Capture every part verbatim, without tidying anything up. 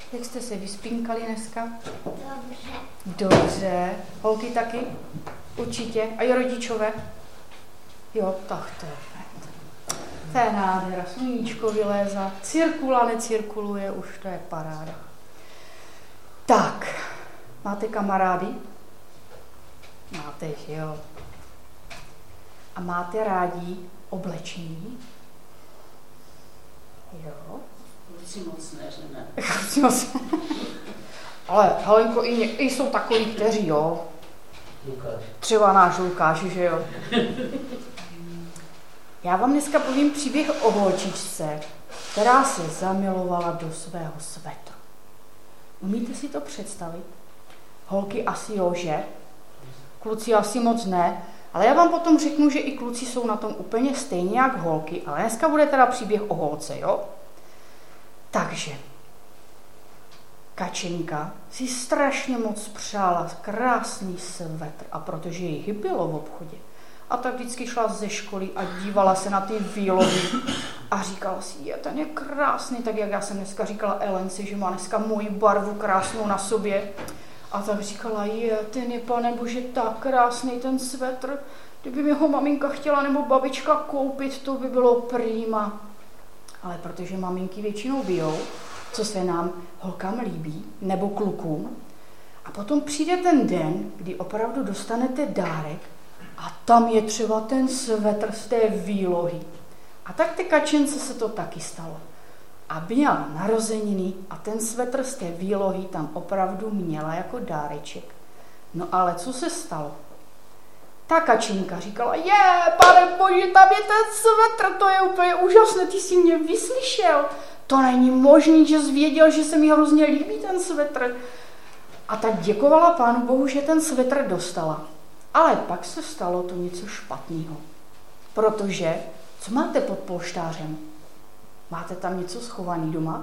Jak jste se vyspínkali dneska? Dobře. Dobře. Holky taky? Určitě. A jo, rodičové? Jo, tak to je fajn. To je nádhera. Sluníčko vylézá. Cirkula necirkuluje, už to je paráda. Tak, máte kamarády? Máte, že jo. A máte rádi oblečení? Jo. Kluci moc ne, že ne. Kluci moc ne. Ale Helenko, i, ně, i jsou takový, kteří jo. Lukáš. Třeba náš Lukáš, že jo. Já vám dneska povím příběh o holčičce, která se zamilovala do svého svetru. Umíte si to představit? Holky asi jo, že? Kluci asi moc ne, ale já vám potom řeknu, že i kluci jsou na tom úplně stejně jak holky, ale dneska bude teda příběh o holce, jo? Takže, Kačenka si strašně moc přála krásný svetr a protože jí chybělo v obchodě, a tak vždycky šla ze školy a dívala se na ty výlohy a říkala si, je, ten je krásný, tak jak já jsem dneska říkala Elenci, že má dneska moji barvu krásnou na sobě. A tak říkala, je, ten je, pane bože, tak krásný ten svetr, kdyby mi ho maminka chtěla nebo babička koupit, to by bylo prýma. Ale protože maminky většinou bijou, co se nám holkám líbí, nebo klukům, a potom přijde ten den, kdy opravdu dostanete dárek a tam je třeba ten svetr z té výlohy. A tak té Kačence se to taky stalo. A měla narozeniny a ten svetr z té výlohy tam opravdu měla jako dáreček. No ale co se stalo? Ta Kačenka říkala, je, pane bože, tam je ten svetr, to je úplně úžasné, ty jsi mě vyslyšel. To není možný, že jsi věděl, že se mi hrozně líbí ten svetr. A tak děkovala Pánu Bohu, že ten svetr dostala. Ale pak se stalo to něco špatného. Protože, co máte pod polštářem? Máte tam něco schovaný doma?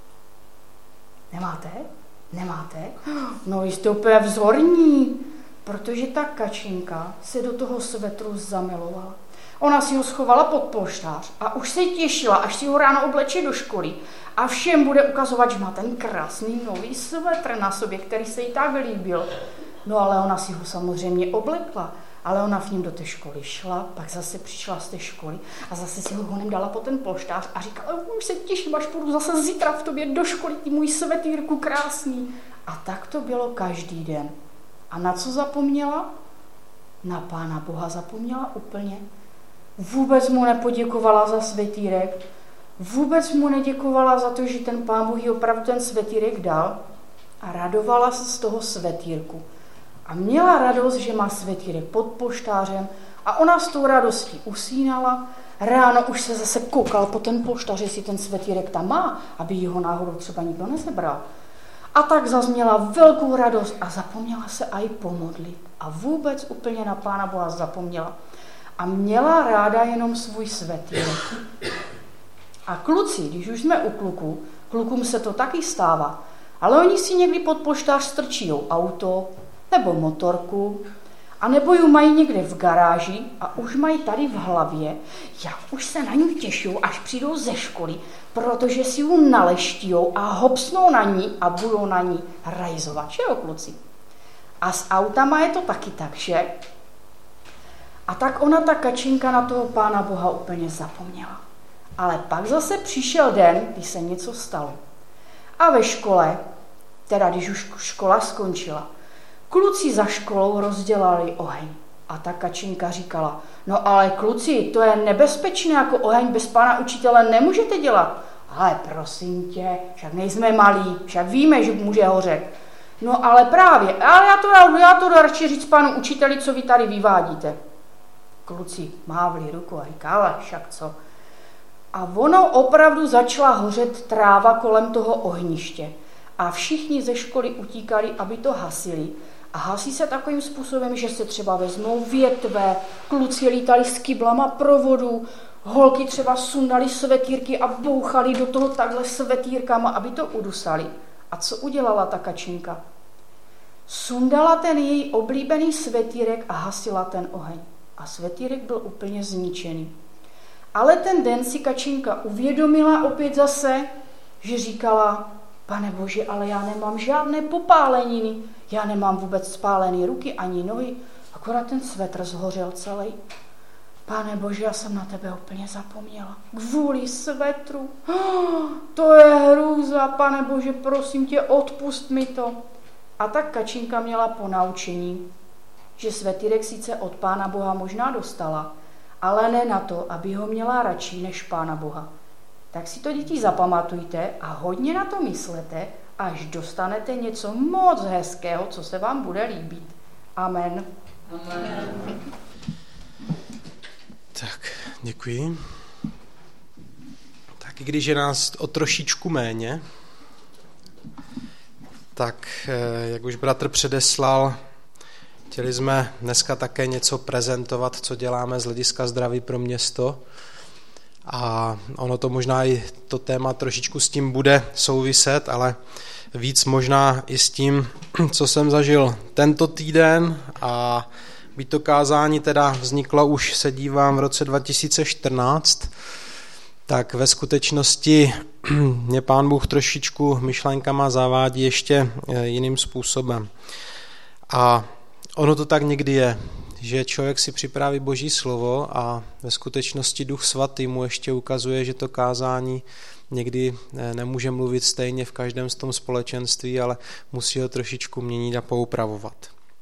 Nemáte? Nemáte? No, jste úplně vzorní, protože ta Kačenka se do toho svetru zamilovala. Ona si ho schovala pod polštář a už se těšila, až si ho ráno obleče do školy a všem bude ukazovat, že má ten krásný nový svetr na sobě, který se jí tak líbil. No ale ona si ho samozřejmě oblekla, ale ona v ním do té školy šla, pak zase přišla z té školy a zase si ho honem dala po ten polštář a říkala, už se těším, až půjdu zase zítra v tobě do školy, ty můj svetýrku krásný. A tak to bylo každý den. A na co zapomněla? Na Pána Boha zapomněla úplně. Vůbec mu nepoděkovala za svetýrek, vůbec mu neděkovala za to, že ten Pán Bůh jí opravdu ten svetýrek dal a radovala se z toho svetýrku. A měla radost, že má svetýrek pod polštářem a ona s tou radostí usínala. Ráno už se zase koukal po ten polštář, jestli ten svetýrek tam má, aby jí ho náhodou třeba nikdo nezebral. A tak zas měla velkou radost a zapomněla se aj pomodlit. A vůbec úplně na Pána Boha zapomněla. A měla ráda jenom svůj svetýrek. A kluci, když už jsme u kluků, klukům se to taky stává, ale oni si někdy pod polštář strčí auto nebo motorku, a nebo ju mají někde v garáži a už mají tady v hlavě, jak už se na ní těšou, až přijdou ze školy, protože si ju naleštijou a hopsnou na ní a budou na ní rajzovat, že jo, kluci? A s autama je to taky tak, že? A tak ona, ta Kačenka, na toho Pána Boha úplně zapomněla. Ale pak zase přišel den, kdy se něco stalo. A ve škole, teda když už škola skončila, kluci za školou rozdělali oheň. A ta Kačenka říkala, no ale kluci, to je nebezpečné, jako oheň bez pana učitele nemůžete dělat. Ale prosím tě, však nejsme malí, však víme, že může hořet. No ale právě, ale já to, já to radši říct panu učiteli, co vy tady vyvádíte. Kluci mávli ruku a říká, ale však co. A ono opravdu začala hořet tráva kolem toho ohniště. A všichni ze školy utíkali, aby to hasili. A hasí se takovým způsobem, že se třeba vezmou větve, kluci lítali s kyblama provodů, holky třeba sundali svetýrky a bouchali do toho takhle svetýrkama, aby to udusali. A co udělala ta Kačenka? Sundala ten její oblíbený svetýrek a hasila ten oheň. A svetýrek byl úplně zničený. Ale ten den si Kačenka uvědomila opět zase, že říkala, Pane Bože, ale já nemám žádné popáleniny, já nemám vůbec spálené ruky ani nohy, akorát ten svetr zhořel celý. Pane Bože, já jsem na tebe úplně zapomněla. Kvůli svetru. Oh, to je hrůza, Pane Bože, prosím tě, odpust mi to. A tak Kačinka měla ponaučení, že svetýrek sice od Pána Boha možná dostala, ale ne na to, aby ho měla radši než Pána Boha. Tak si to, děti, zapamatujte a hodně na to myslete, až dostanete něco moc hezkého, co se vám bude líbit. Amen. Amen. Tak, děkuji. Tak i když je nás o trošičku méně, tak jak už bratr předeslal, chtěli jsme dneska také něco prezentovat, co děláme z hlediska zdraví pro město. A ono to možná i to téma trošičku s tím bude souviset, ale víc možná i s tím, co jsem zažil tento týden. A byť to kázání teda vzniklo, už se dívám, v roce dva tisíce čtrnáct, tak ve skutečnosti mě Pán Bůh trošičku myšlenkama zavádí ještě jiným způsobem. A ono to tak někdy je, že člověk si připraví Boží slovo a ve skutečnosti Duch Svatý mu ještě ukazuje, že to kázání někdy nemůže mluvit stejně v každém z tom společenství, ale musí ho trošičku měnit a poupravovat.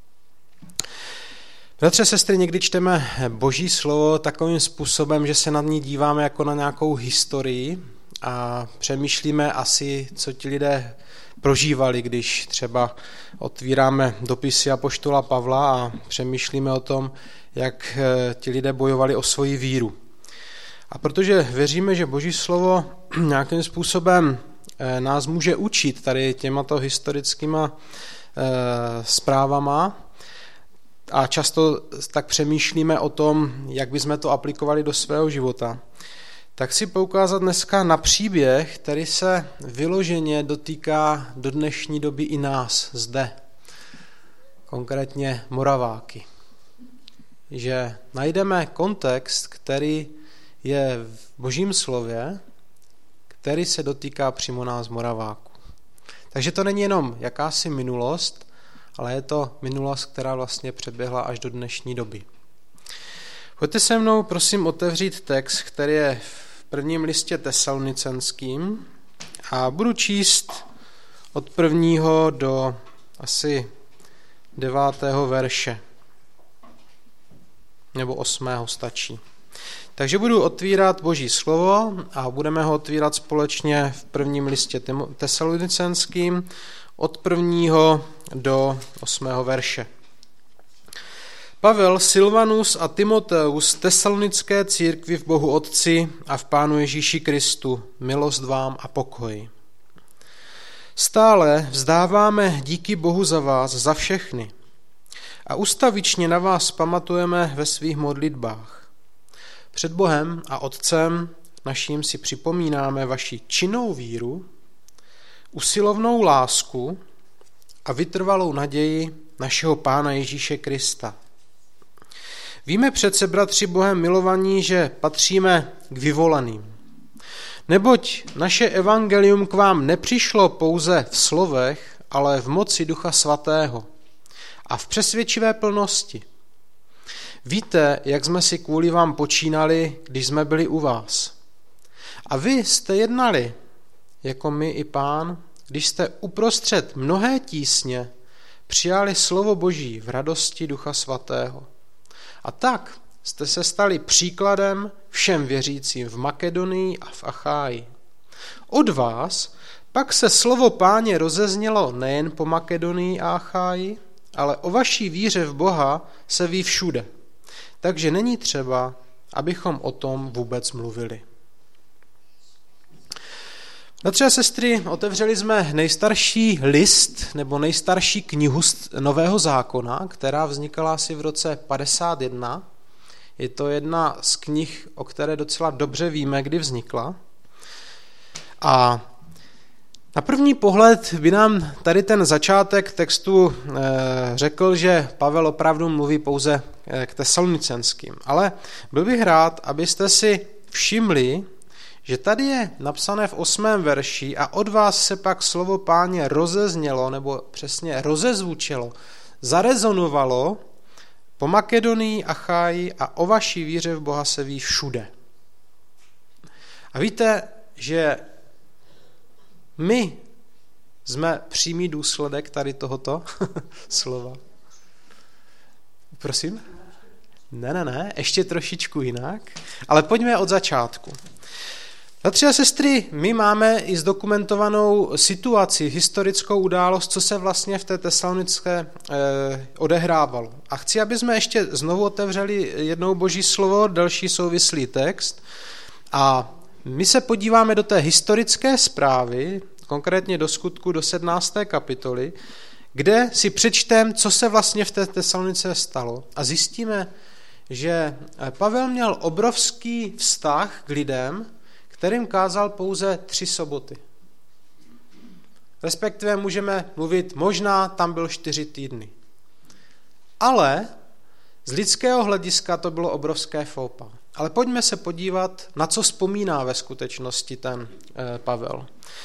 Bratře, sestry, někdy čteme Boží slovo takovým způsobem, že se na ní díváme jako na nějakou historii a přemýšlíme asi, co ti lidé prožívali, když třeba otvíráme dopisy apoštola Pavla a přemýšlíme o tom, jak ti lidé bojovali o svoji víru. A protože věříme, že Boží slovo nějakým způsobem nás může učit tady těmato historickýma zprávama, a často tak přemýšlíme o tom, jak bychom to aplikovali do svého života, tak si poukázat dneska na příběh, který se vyloženě dotýká do dnešní doby i nás zde, konkrétně Moraváky. Že najdeme kontext, který je v Božím slově, který se dotýká přímo nás Moraváků. Takže to není jenom jakási minulost, ale je to minulost, která vlastně přeběhla až do dnešní doby. Pojďte se mnou, prosím, otevřít text, který je v prvním listě Tesalonicenským a budu číst od prvního do asi devátého verše. Nebo osmého stačí. Takže budu otvírat Boží slovo a budeme ho otvírat společně v prvním listě Tesalonicenským od prvního do osmého verše. Pavel, Silvanus a Timoteus tesalonické církvi v Bohu Otci a v Pánu Ježíši Kristu, milost vám a pokoj. Stále vzdáváme díky Bohu za vás, za všechny a ustavičně na vás pamatujeme ve svých modlitbách. Před Bohem a Otcem naším si připomínáme vaši činnou víru, usilovnou lásku a vytrvalou naději našeho Pána Ježíše Krista. Víme přece, bratři Bohem milovaní, že patříme k vyvoleným. Neboť naše evangelium k vám nepřišlo pouze v slovech, ale v moci Ducha Svatého a v přesvědčivé plnosti. Víte, jak jsme si kvůli vám počínali, když jsme byli u vás. A vy jste jednali, jako my i Pán, když jste uprostřed mnohé tísně přijali slovo Boží v radosti Ducha Svatého. A tak jste se stali příkladem všem věřícím v Makedonii a v Acháji. Od vás pak se slovo Páně rozeznělo nejen po Makedonii a Acháji, ale o vaší víře v Boha se ví všude. Takže není třeba, abychom o tom vůbec mluvili. Bratři a sestry, otevřeli jsme nejstarší list nebo nejstarší knihu Nového zákona, která vznikala asi v roce padesát jedna. Je to jedna z knih, o které docela dobře víme, kdy vznikla. A na první pohled by nám tady ten začátek textu řekl, že Pavel opravdu mluví pouze k tesalonicenským. Ale byl bych rád, abyste si všimli, že tady je napsané v osmém verši a od vás se pak slovo Páně rozeznělo, nebo přesně rozezvučilo, zarezonovalo po Makedonii, Acháji a o vaší víře v Boha se ví všude. A víte, že my jsme přímý důsledek tady tohoto slova. Prosím? Ne, ne, ne, ještě trošičku jinak, ale pojďme od začátku. Bratři a sestry, my máme i zdokumentovanou situaci, historickou událost, co se vlastně v té Tesalonické eh, odehrávalo. A chci, aby jsme ještě znovu otevřeli jednou Boží slovo, další souvislý text. A my se podíváme do té historické zprávy, konkrétně do Skutku do sedmnácté kapitoly, kde si přečteme, co se vlastně v té Tesalonice stalo. A zjistíme, že Pavel měl obrovský vztah k lidem, kterým kázal pouze tři soboty. Respektive můžeme mluvit, možná tam byl čtyři týdny. Ale z lidského hlediska to bylo obrovské fópa. Ale pojďme se podívat, na co vzpomíná ve skutečnosti ten eh, Pavel.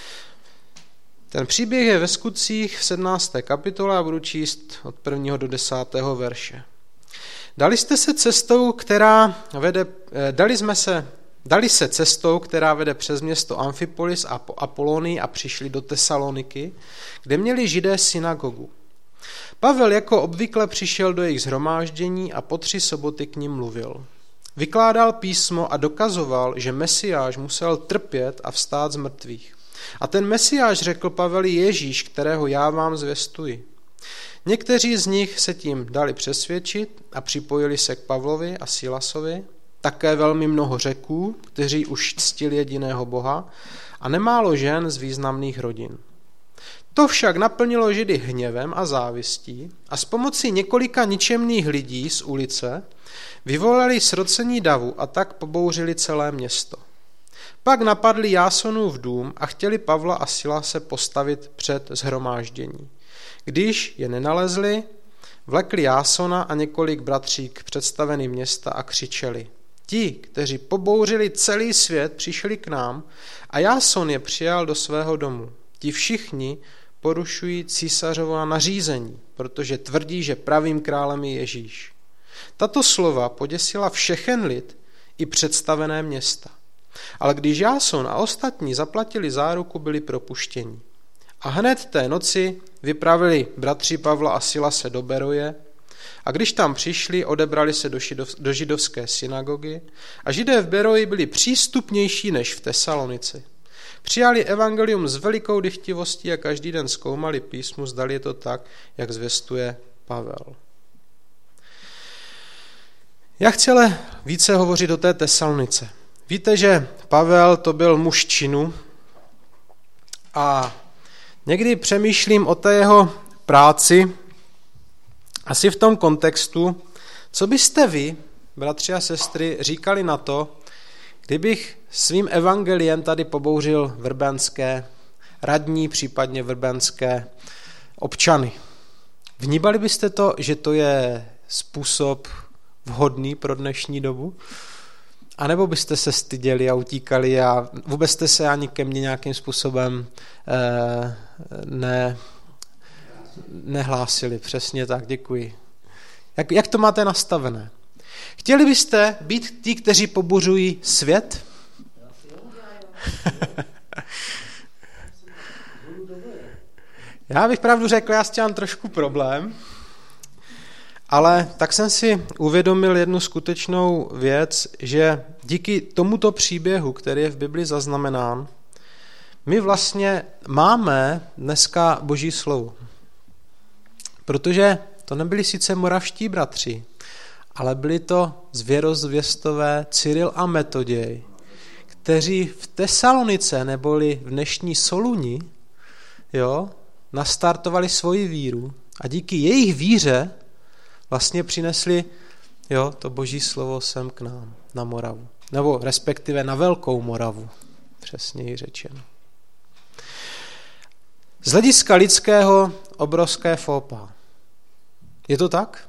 Ten příběh je ve Skutcích v sedmnácté kapitole a budu číst od prvního do desátého verše. Dali jste se cestou, která vede, eh, dali jsme se Dali se cestou, která vede přes město Amfipolis a Apolonii a přišli do Tesaloniky, kde měli Židé synagogu. Pavel jako obvykle přišel do jejich shromáždění a po tři soboty k nim mluvil. Vykládal písmo a dokazoval, že Mesiáš musel trpět a vstát z mrtvých. A ten Mesiáš řekl Paveli Ježíš, kterého já vám zvěstuji. Někteří z nich se tím dali přesvědčit a připojili se k Pavlovi a Silasovi, také velmi mnoho Řeků, kteří už ctili jediného Boha, a nemálo žen z významných rodin. To však naplnilo Židy hněvem a závistí a s pomocí několika ničemných lidí z ulice vyvolali srocení davu a tak pobouřili celé město. Pak napadli Jásonův dům a chtěli Pavla a Silase postavit před shromáždění. Když je nenalezli, vlekli Jásona a několik bratří k představeným města a křičeli: Ti, kteří pobouřili celý svět, přišli k nám a Jáson je přijal do svého domu. Ti všichni porušují císařova nařízení, protože tvrdí, že pravým králem je Ježíš. Tato slova poděsila všechen lid i představené města. Ale když Jáson a ostatní zaplatili záruku, byli propuštěni. A hned té noci vypravili bratři Pavla a Silase do Beroje, a když tam přišli, odebrali se do, židov, do židovské synagogy a Židé v Beroji byli přístupnější než v Tesalonici. Přijali evangelium s velikou dychtivostí a každý den zkoumali písmu, zdali je to tak, jak zvestuje Pavel. Já chci ale více hovořit o té Tesalonice. Víte, že Pavel to byl muž činu a někdy přemýšlím o té jeho práci, asi v tom kontextu, co byste vy, bratři a sestry, říkali na to, kdybych svým evangeliem tady pobouřil vrbenské radní, případně vrbenské občany. Vnímali byste to, že to je způsob vhodný pro dnešní dobu? A nebo byste se styděli a utíkali a vůbec jste se ani ke mně nějakým způsobem eh, ne... nehlásili, přesně tak, děkuji. Jak, jak to máte nastavené? Chtěli byste být ti, kteří pobuřují svět? Já bych pravdu řekl, já s tím mám trošku problém, ale tak jsem si uvědomil jednu skutečnou věc, že díky tomuto příběhu, který je v Bibli zaznamenán, my vlastně máme dneska Boží slovo. Protože to nebyli sice moravští bratři, ale byli to zvěrozvěstové Cyril a Metoděj, kteří v Tesalonice neboli v dnešní Soluni jo, nastartovali svoji víru a díky jejich víře vlastně přinesli jo, to Boží slovo sem k nám, na Moravu. Nebo respektive na Velkou Moravu, přesněji řečeno. Z hlediska lidského obrovské fópa. Je to tak?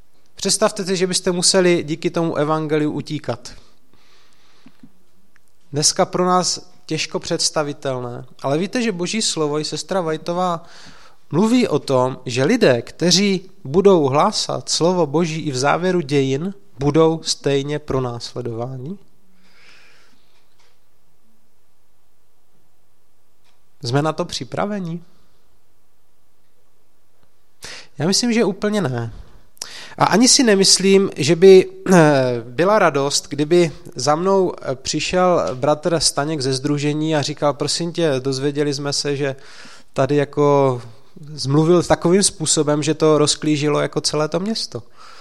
Představte si, že byste museli díky tomu evangeliu utíkat. dneska pro nás těžko představitelné. Ale víte, že Boží slovo, i sestra Vajtová mluví o tom, že lidé, kteří budou hlásat slovo Boží i v závěru dějin, budou stejně pronásledováni. Jsme na to připraveni? Já myslím, že úplně ne. A ani si nemyslím, že by byla radost, kdyby za mnou přišel bratr Staněk ze sdružení a říkal, prosím tě, dozvěděli jsme se, že tady jako zmluvil takovým způsobem, že to rozklížilo jako celé to město.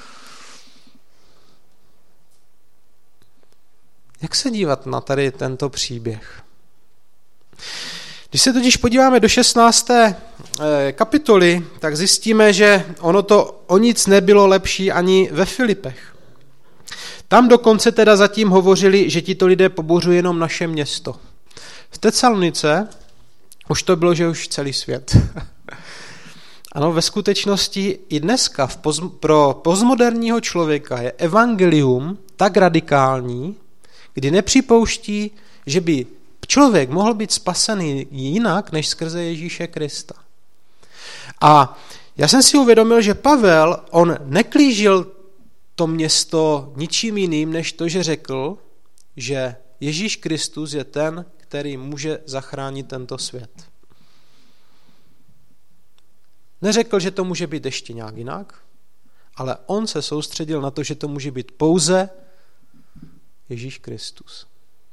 Jak se dívat na tady tento příběh? Když se totiž podíváme do šestnácté kapitoly, tak zjistíme, že ono to o nic nebylo lepší ani ve Filipech. Tam dokonce teda zatím hovořili, že tito lidé pobouřují jenom naše město. V Tesalonice už to bylo, že už celý svět. Ano, ve skutečnosti i dneska v poz, pro postmoderního člověka je evangelium tak radikální, kdy nepřipouští, že by člověk mohl být spasený jinak, než skrze Ježíše Krista. A já jsem si uvědomil, že Pavel, on neklížil to město ničím jiným, než to, že řekl, že Ježíš Kristus je ten, který může zachránit tento svět. Neřekl, že to může být ještě nějak jinak, ale on se soustředil na to, že to může být pouze Ježíš Kristus.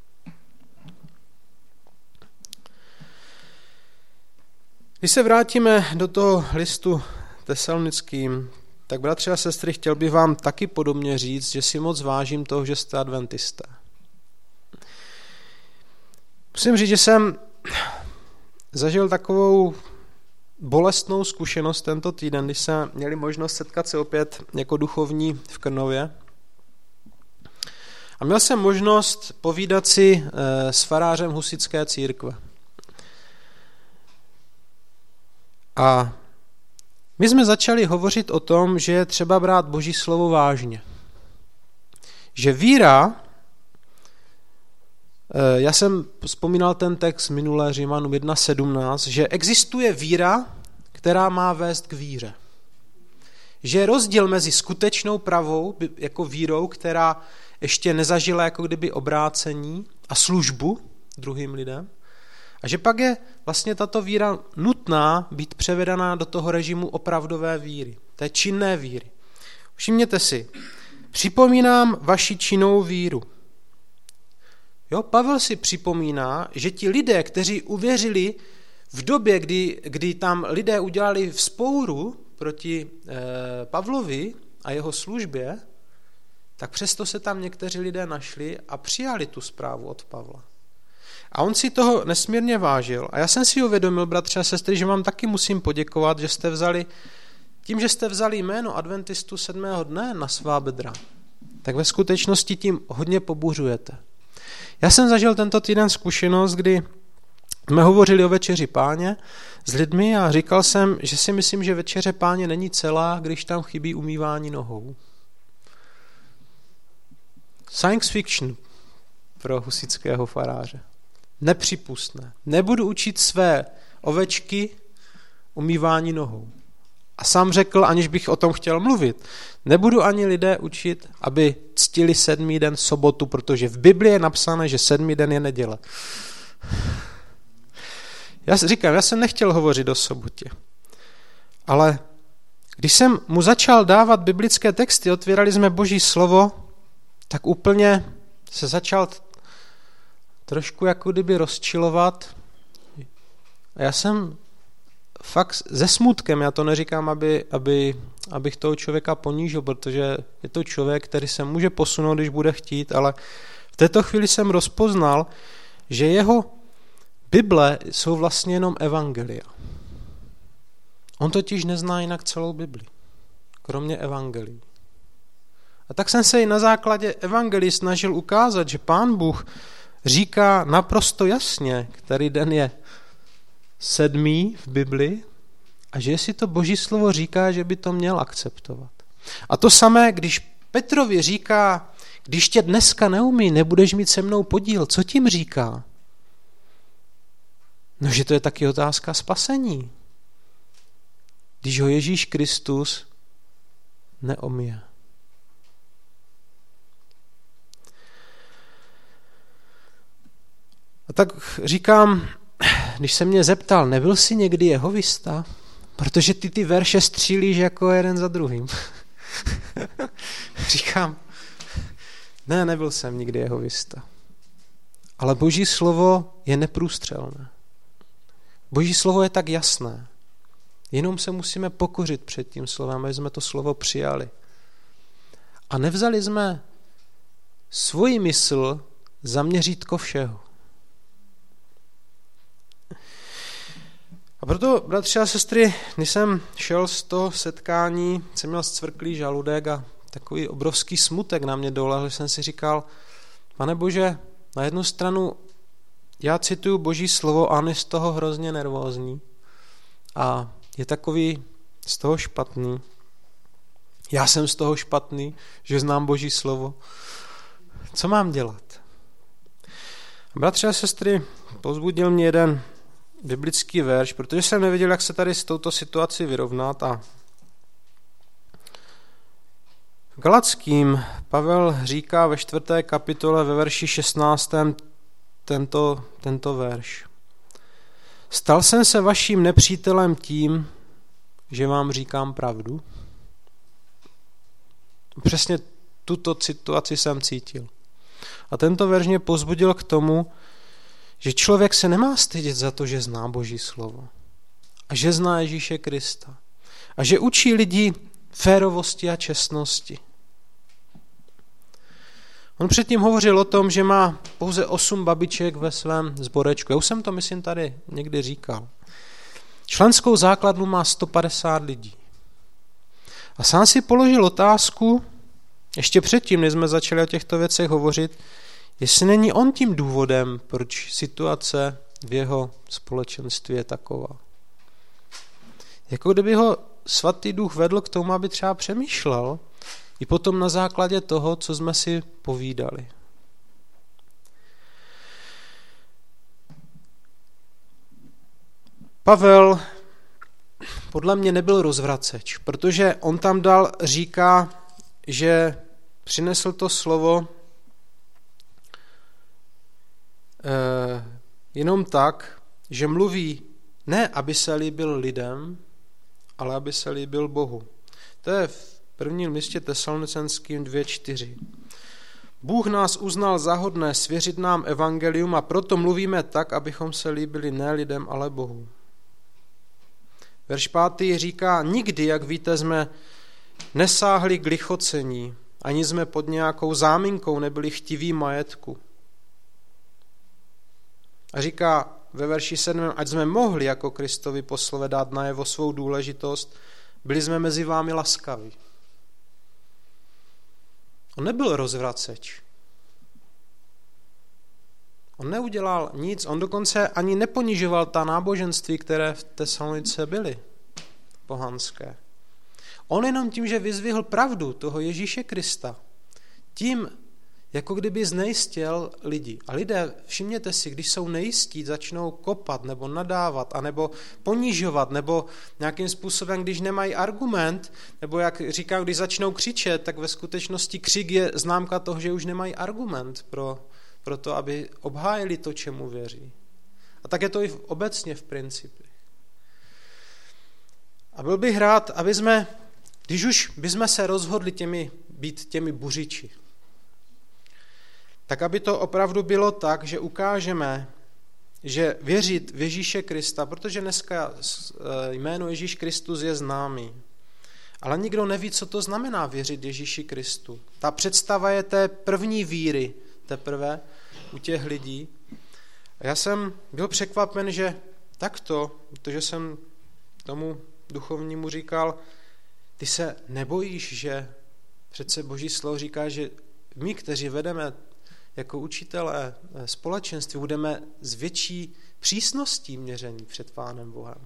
Když se vrátíme do toho listu tesalonickým, tak bratři a sestry, chtěl bych vám taky podobně říct, že si moc vážím toho, že jste adventisté. Musím říct, že jsem zažil takovou bolestnou zkušenost tento týden, když jsme měli možnost setkat se opět jako duchovní v Krnově. A měl jsem možnost povídat si s farářem husitské církve. A my jsme začali hovořit o tom, že je třeba brát Boží slovo vážně. Že víra, já jsem vzpomínal ten text minulé Římanům jedna sedmnáct, že existuje víra, která má vést k víře. Že je rozdíl mezi skutečnou pravou, jako vírou, která ještě nezažila jako kdyby obrácení a službu druhým lidem, a že pak je vlastně tato víra nutná být převedaná do toho režimu opravdové víry, té činné víry. Všimněte si, připomínám vaši činnou víru. Jo, Pavel si připomíná, že ti lidé, kteří uvěřili v době, kdy, kdy tam lidé udělali vzpouru proti eh, Pavlovi a jeho službě, tak přesto se tam někteří lidé našli a přijali tu zprávu od Pavla. A on si toho nesmírně vážil. A já jsem si uvědomil, bratři a sestry, že vám taky musím poděkovat, že jste vzali, tím, že jste vzali jméno adventistů sedmého dne na svá bedra, tak ve skutečnosti tím hodně pobuřujete. Já jsem zažil tento týden zkušenost, kdy jsme hovořili o večeři Páně s lidmi a říkal jsem, že si myslím, že večeře Páně není celá, když tam chybí umývání nohou. Science fiction pro husitského faráře. Nepřípustné. Nebudu učit své ovečky umývání nohou. A sám řekl, aniž bych o tom chtěl mluvit, nebudu ani lidé učit, aby ctili sedmý den sobotu, protože v Biblii je napsané, že sedmý den je neděle. Já říkám, já jsem nechtěl hovořit o sobotě. Ale když jsem mu začal dávat biblické texty, otvírali jsme Boží slovo, tak úplně se začal trošku jako kdyby rozčilovat. A já jsem fakt se smutkem, já to neříkám, aby, aby, abych toho člověka ponížil, protože je to člověk, který se může posunout, když bude chtít, ale v této chvíli jsem rozpoznal, že jeho Bible jsou vlastně jenom evangelia. On totiž nezná jinak celou Bibli, kromě evangelií. A tak jsem se i na základě evangelií snažil ukázat, že Pán Bůh říká naprosto jasně, který den je sedmý v Bibli a že jestli to Boží slovo říká, že by to měl akceptovat. A to samé, když Petrovi říká, když tě dneska neumí, nebudeš mít se mnou podíl. Co tím říká? No, že to je taky otázka spasení. Když ho Ježíš Kristus neomije. A tak říkám, když se mě zeptal, nebyl jsi někdy jehovista? Protože ty ty verše střílíš jako jeden za druhým. Říkám, ne, nebyl jsem nikdy jehovista. Ale Boží slovo je neprůstřelné. Boží slovo je tak jasné. Jenom se musíme pokořit před tím slovem, aby jsme to slovo přijali. A nevzali jsme svoji mysl za měřítko všeho. A proto, bratři a sestry, když jsem šel z toho setkání, jsem měl zcvrklý žaludek a takový obrovský smutek na mě dolehl, že jsem si říkal, Pane Bože, na jednu stranu já cituju Boží slovo a on je z toho hrozně nervózní a je takový z toho špatný. Já jsem z toho špatný, že znám Boží slovo. Co mám dělat? Bratři a sestry, povzbudil mě jeden biblický verš, protože jsem nevěděl, jak se tady s touto situací vyrovnat. A v Galackým Pavel říká ve čtvrté kapitole ve verši šestnáctém tento, tento verš. Stal jsem se vaším nepřítelem tím, že vám říkám pravdu? Přesně tuto situaci jsem cítil. A tento verš mě povzbudil k tomu, že člověk se nemá stydět za to, že zná Boží slovo a že zná Ježíše Krista a že učí lidi férovosti a čestnosti. On předtím hovořil o tom, že má pouze osm babiček ve svém sborečku. Já už jsem to, myslím, tady někdy říkal. Členskou základnu má sto padesát lidí. A sám si položil otázku, ještě předtím, než jsme začali o těchto věcech hovořit, jestli není on tím důvodem, proč situace v jeho společenství je taková. Jako kdyby ho svatý duch vedl k tomu, aby třeba přemýšlel i potom na základě toho, co jsme si povídali. Pavel podle mě nebyl rozvraceč, protože on tam dal, říká, že přinesl to slovo eh, jenom tak, že mluví ne, aby se líbil lidem, ale aby se líbil Bohu. To je v prvním listě Tesalonicenským dvě čtyři. Bůh nás uznal za hodné svěřit nám evangelium a proto mluvíme tak, abychom se líbili ne lidem, ale Bohu. Verš pátý říká, nikdy, jak víte, jsme nesáhli k lichocení, ani jsme pod nějakou záminkou nebyli chtiví majetku. A říká ve verši sedmém, ať jsme mohli jako Kristovi poslove dát najevo svou důležitost, byli jsme mezi vámi laskaví. On nebyl rozvraceč. On neudělal nic, on dokonce ani neponižoval ta náboženství, které v Tesalonice byly pohanské. On jenom tím, že vyzvihl pravdu toho Ježíše Krista, tím, jako kdyby znejistil lidi. A lidé, všimněte si, když jsou nejistí, začnou kopat nebo nadávat, anebo ponižovat, nebo nějakým způsobem, když nemají argument, nebo jak říkám, když začnou křičet, tak ve skutečnosti křik je známka toho, že už nemají argument pro, pro to, aby obhájili to, čemu věří. A tak je to i obecně v principu. A byl bych rád, aby jsme, když už bychom se rozhodli těmi, být těmi buřiči, tak aby to opravdu bylo tak, že ukážeme, že věřit v Ježíše Krista, protože dneska jméno Ježíš Kristus je známý, ale nikdo neví, co to znamená věřit Ježíši Kristu. Ta představa je té první víry teprve u těch lidí. A já jsem byl překvapen, že takto, protože jsem tomu duchovnímu říkal, ty se nebojíš, že přece Boží slovo říká, že my, kteří vedeme jako učitelé společenství, budeme s větší přísností měření před Pánem Bohem.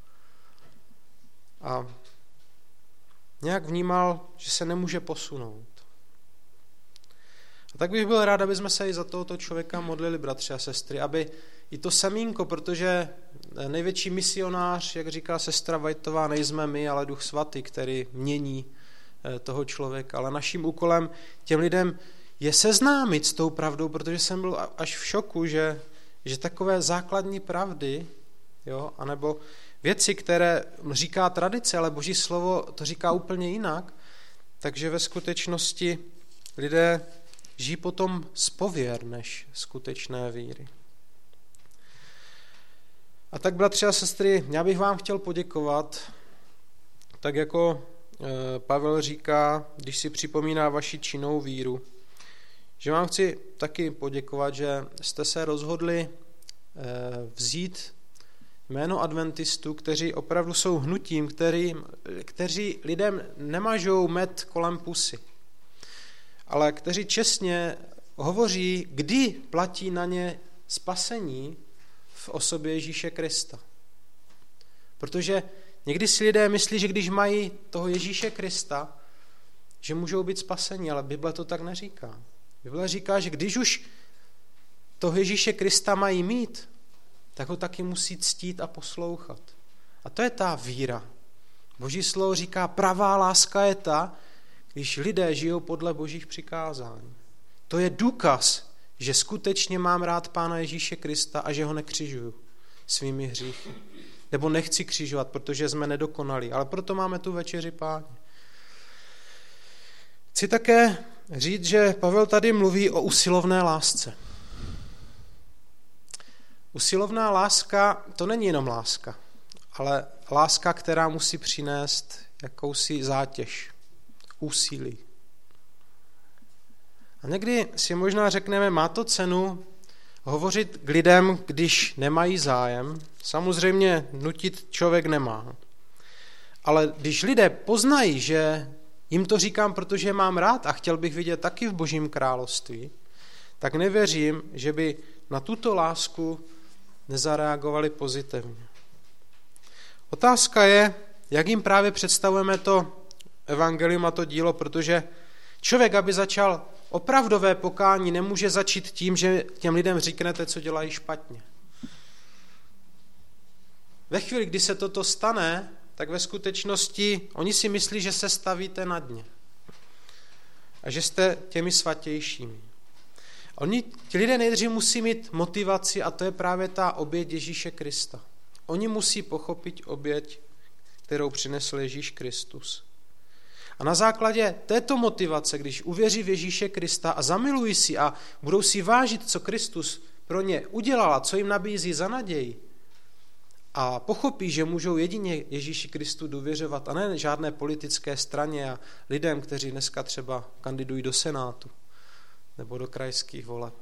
A nějak vnímal, že se nemůže posunout. A tak bych byl rád, aby jsme se i za tohoto člověka modlili, bratři a sestry, aby i to semínko, protože největší misionář, jak říká sestra Vajtová, nejsme my, ale Duch Svatý, který mění toho člověka. Ale naším úkolem těm lidem je seznámit s tou pravdou, protože jsem byl až v šoku, že, že takové základní pravdy, jo, anebo věci, které říká tradice, ale Boží slovo to říká úplně jinak, takže ve skutečnosti lidé žijí potom z pověr než skutečné víry. A tak, bratři a sestry, já bych vám chtěl poděkovat, tak jako Pavel říká, když si připomíná vaši činnou víru, že vám chci taky poděkovat, že jste se rozhodli vzít jméno adventistů, kteří opravdu jsou hnutím, který, kteří lidem nemažou med kolem pusy, ale kteří čestně hovoří, kdy platí na ně spasení v osobě Ježíše Krista. Protože někdy si lidé myslí, že když mají toho Ježíše Krista, že můžou být spasení, ale Bible to tak neříká. Bible říká, že když už toho Ježíše Krista mají mít, tak ho taky musí ctít a poslouchat. A to je ta víra. Boží slovo říká, pravá láska je ta, když lidé žijou podle Božích přikázání. To je důkaz, že skutečně mám rád Pána Ježíše Krista a že ho nekřižuju svými hříchy. Nebo nechci křižovat, protože jsme nedokonalí, ale proto máme tu večeři Páně. Chci také říct, že Pavel tady mluví o usilovné lásce. Usilovná láska, to není jenom láska, ale láska, která musí přinést jakousi zátěž, úsilí. A někdy si možná řekneme, má to cenu hovořit k lidem, když nemají zájem. Samozřejmě nutit člověk nemá. Ale když lidé poznají, že jim to říkám, protože mám rád a chtěl bych vidět taky v Božím království, tak nevěřím, že by na tuto lásku nezareagovali pozitivně. Otázka je, jak jim právě představujeme to evangelium a to dílo, protože člověk, aby začal opravdové pokání, nemůže začít tím, že těm lidem říknete, co dělají špatně. Ve chvíli, kdy se toto stane, tak ve skutečnosti oni si myslí, že se stavíte na dně a že jste těmi svatějšími. Oni, ti lidé nejdřív musí mít motivaci a to je právě ta oběť Ježíše Krista. Oni musí pochopit oběť, kterou přinesl Ježíš Kristus. A na základě této motivace, když uvěří v Ježíše Krista a zamilují si a budou si vážit, co Kristus pro ně udělal a co jim nabízí za naději, a pochopí, že můžou jedině Ježíši Kristu důvěřovat a ne žádné politické straně a lidem, kteří dneska třeba kandidují do Senátu nebo do krajských voleb.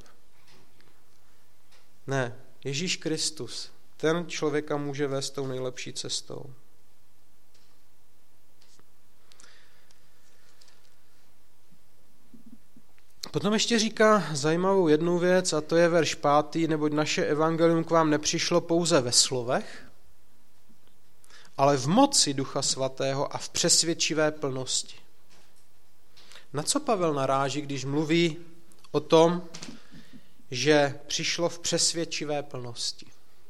Ne, Ježíš Kristus, ten člověka může vést tou nejlepší cestou. Potom ještě říká zajímavou jednu věc a to je verš pátý, neboť naše evangelium k vám nepřišlo pouze ve slovech, ale v moci Ducha Svatého a v přesvědčivé plnosti. Na co Pavel naráží, když mluví o tom, že přišlo v přesvědčivé plnosti?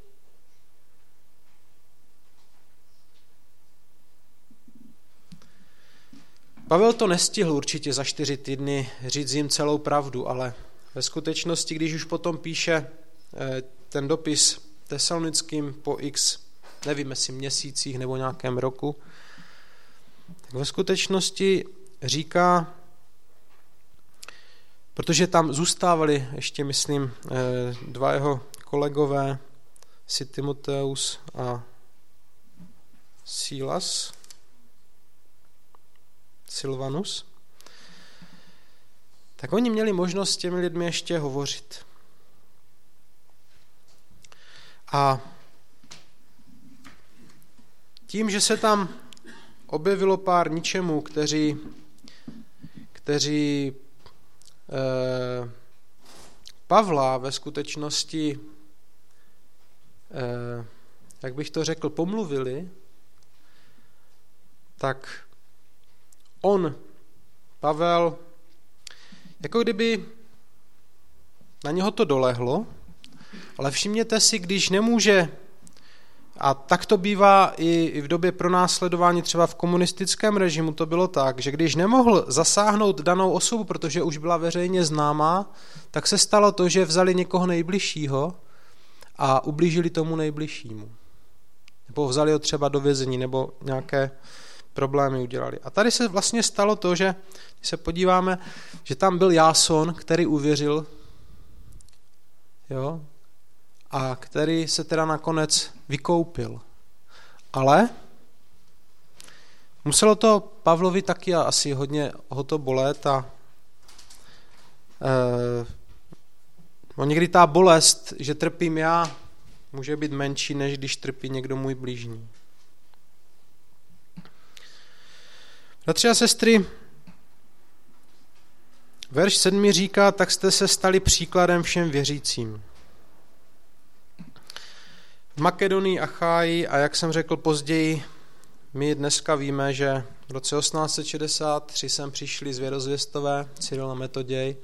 Pavel to nestihl určitě za čtyři týdny říct jim celou pravdu, ale ve skutečnosti, když už potom píše ten dopis Tesalonickým po x, nevím jestli měsících nebo nějakém roku, tak ve skutečnosti říká, protože tam zůstávali ještě, myslím, dva jeho kolegové, si Timoteus a Silas, Silvanus, tak oni měli možnost s těmi lidmi ještě hovořit. A tím, že se tam objevilo pár ničemů, kteří, kteří eh, Pavla ve skutečnosti, eh, jak bych to řekl, pomluvili, tak on, Pavel, jako kdyby na něho to dolehlo, ale všimněte si, když nemůže, a tak to bývá i v době pronásledování třeba v komunistickém režimu, to bylo tak, že když nemohl zasáhnout danou osobu, protože už byla veřejně známá, tak se stalo to, že vzali někoho nejbližšího a ublížili tomu nejbližšímu. Nebo vzali ho třeba do vězení, nebo nějaké problémy udělali. A tady se vlastně stalo to, že když se podíváme, že tam byl Jáson, který uvěřil, jo, a který se teda nakonec vykoupil. Ale muselo to Pavlovi taky asi hodně ho to bolet a eh, no někdy ta bolest, že trpím já, může být menší, než když trpí někdo můj blížní. Bratři a sestry, verš sedm říká, tak jste se stali příkladem všem věřícím. V Makedonii, Acháji a jak jsem řekl později, my dneska víme, že v roce osmnáct set šedesát tři sem přišli zvěrozvěstové, Cyril a Metoděj.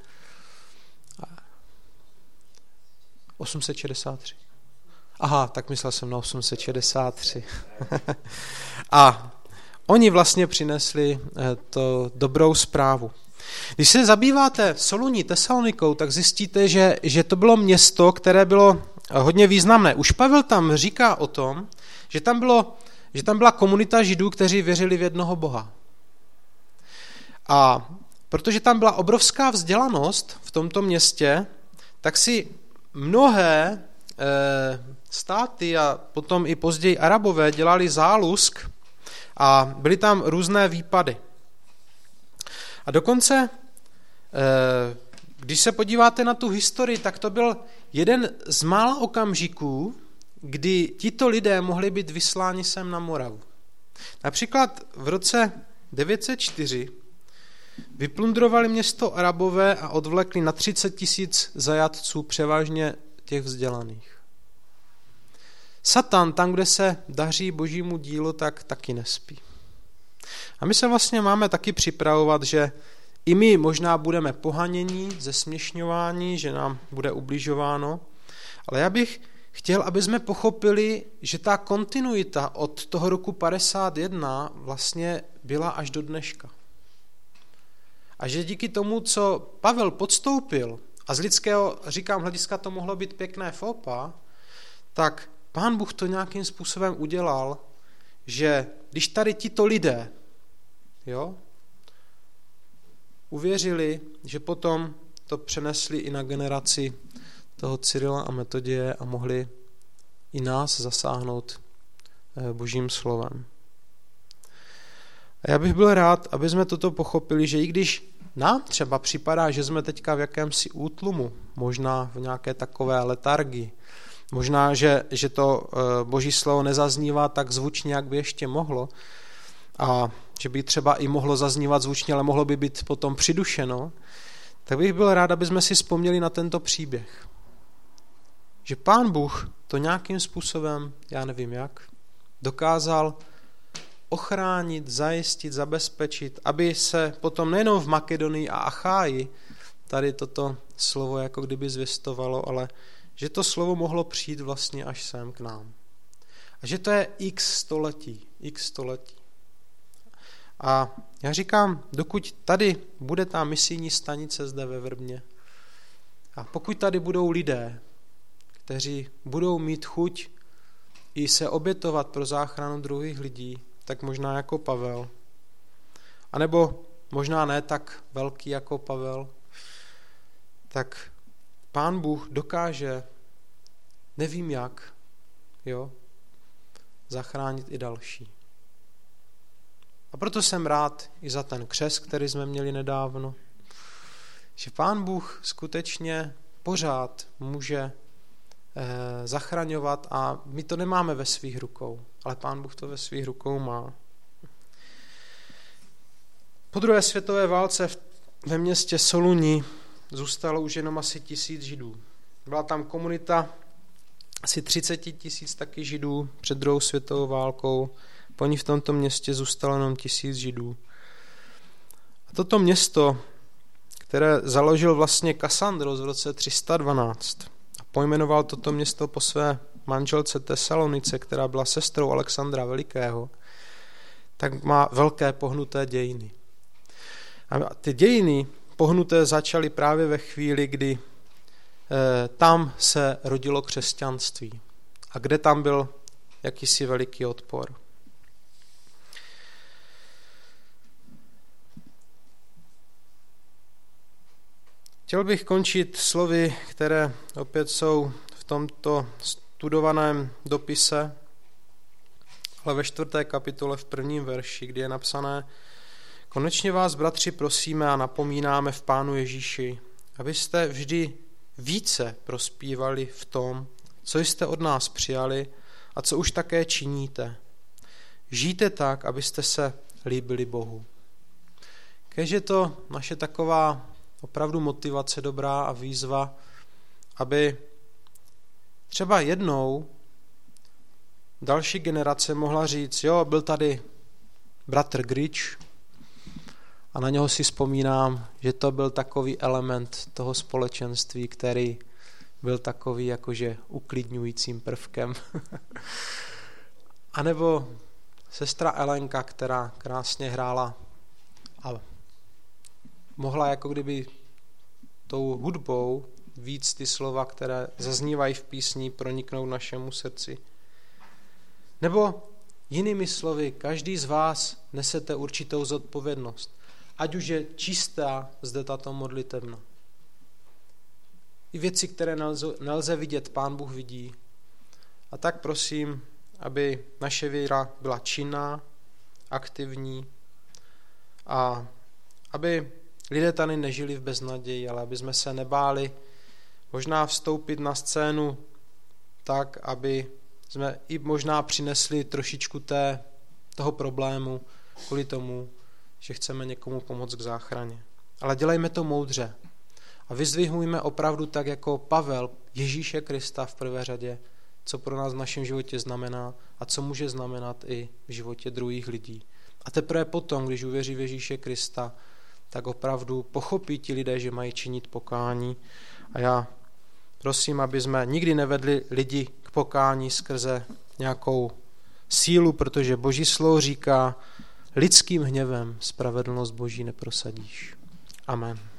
osm set šedesát tři. Aha, tak myslel jsem na osm set šedesát tři. A oni vlastně přinesli to dobrou zprávu. Když se zabýváte Soluní, Tesalonikou, tak zjistíte, že, že to bylo město, které bylo hodně významné. Už Pavel tam říká o tom, že tam, bylo, že tam byla komunita Židů, kteří věřili v jednoho Boha. A protože tam byla obrovská vzdělanost v tomto městě, tak si mnohé e, státy a potom i později Arabové dělali zálusk a byly tam různé výpady. A dokonce, když se podíváte na tu historii, tak to byl jeden z mála okamžiků, kdy tito lidé mohli být vysláni sem na Moravu. Například v roce devět set čtyři vyplundrovali město Arabové a odvlekli na třicet tisíc zajatců, převážně těch vzdělaných. Satan, tam, kde se daří božímu dílu, tak taky nespí. A my se vlastně máme taky připravovat, že i my možná budeme pohanění, zesměšňováni, že nám bude ubližováno, ale já bych chtěl, aby jsme pochopili, že ta kontinuita od toho roku padesát jedna vlastně byla až do dneška. A že díky tomu, co Pavel podstoupil, a z lidského, říkám, hlediska to mohlo být pěkné fópa, tak Pán Bůh to nějakým způsobem udělal, že když tady tito lidé, jo, uvěřili, že potom to přenesli i na generaci toho Cyrila a Metoděje a mohli i nás zasáhnout božím slovem. A já bych byl rád, aby jsme toto pochopili, že i když nám třeba připadá, že jsme teďka v jakémsi útlumu, možná v nějaké takové letargii, možná, že, že to boží slovo nezaznívá tak zvučně, jak by ještě mohlo, a že by třeba i mohlo zaznívat zvučně, ale mohlo by být potom přidušeno, tak bych byl rád, aby jsme si vzpomněli na tento příběh. Že Pán Bůh to nějakým způsobem, já nevím jak, dokázal ochránit, zajistit, zabezpečit, aby se potom nejenom v Makedonii a Acháji tady toto slovo jako kdyby zvěstovalo, ale že to slovo mohlo přijít vlastně až sem k nám. A že to je x století, x století. A já říkám, dokud tady bude ta misijní stanice zde ve Vrbně a pokud tady budou lidé, kteří budou mít chuť i se obětovat pro záchranu druhých lidí, tak možná jako Pavel, anebo možná ne tak velký jako Pavel, tak Pán Bůh dokáže, nevím jak, jo, zachránit i další. A proto jsem rád i za ten křest, který jsme měli nedávno, že Pán Bůh skutečně pořád může eh, zachraňovat a my to nemáme ve svých rukou, ale Pán Bůh to ve svých rukou má. Po druhé světové válce ve městě Soluni zůstalo už jenom asi tisíc Židů. Byla tam komunita asi třicet tisíc taky Židů před druhou světovou válkou. Po ní v tomto městě zůstalo jenom tisíc Židů. A toto město, které založil vlastně Kasandros v roce tři sta dvanáct. A pojmenoval toto město po své manželce Tesalonice, která byla sestrou Alexandra Velikého, tak má velké pohnuté dějiny. A ty dějiny pohnuté začaly právě ve chvíli, kdy eh, tam se rodilo křesťanství a kde tam byl jakýsi veliký odpor. Chtěl bych končit slovy, které opět jsou v tomto studovaném dopise, ale ve čtvrté kapitole v prvním verši, kdy je napsané: Konečně vás, bratři, prosíme a napomínáme v Pánu Ježíši, abyste vždy více prospívali v tom, co jste od nás přijali a co už také činíte. Žijte tak, abyste se líbili Bohu. Kéž je to naše taková opravdu motivace dobrá a výzva, aby třeba jednou další generace mohla říct, jo, byl tady bratr Grič a na něho si vzpomínám, že to byl takový element toho společenství, který byl takový jakože uklidňujícím prvkem. A nebo sestra Elenka, která krásně hrála a mohla jako kdyby tou hudbou víc ty slova, které zaznívají v písni, proniknout našemu srdci. Nebo jinými slovy, každý z vás nesete určitou zodpovědnost, ať už je čistá zde tato modlitebna. I věci, které nelze, nelze vidět, Pán Bůh vidí. A tak prosím, aby naše víra byla činná, aktivní a aby lidé tady nežili v beznaději, ale aby jsme se nebáli možná vstoupit na scénu tak, aby jsme i možná přinesli trošičku té, toho problému kvůli tomu, že chceme někomu pomoct k záchraně. Ale dělejme to moudře a vyzdvihujme opravdu tak jako Pavel Ježíše Krista v prvé řadě, co pro nás v našem životě znamená a co může znamenat i v životě druhých lidí. A teprve potom, když uvěří v Ježíše Krista, tak opravdu pochopí ti lidé, že mají činit pokání. A já prosím, aby jsme nikdy nevedli lidi k pokání skrze nějakou sílu, protože Boží slovo říká, lidským hněvem spravedlnost Boží neprosadíš. Amen.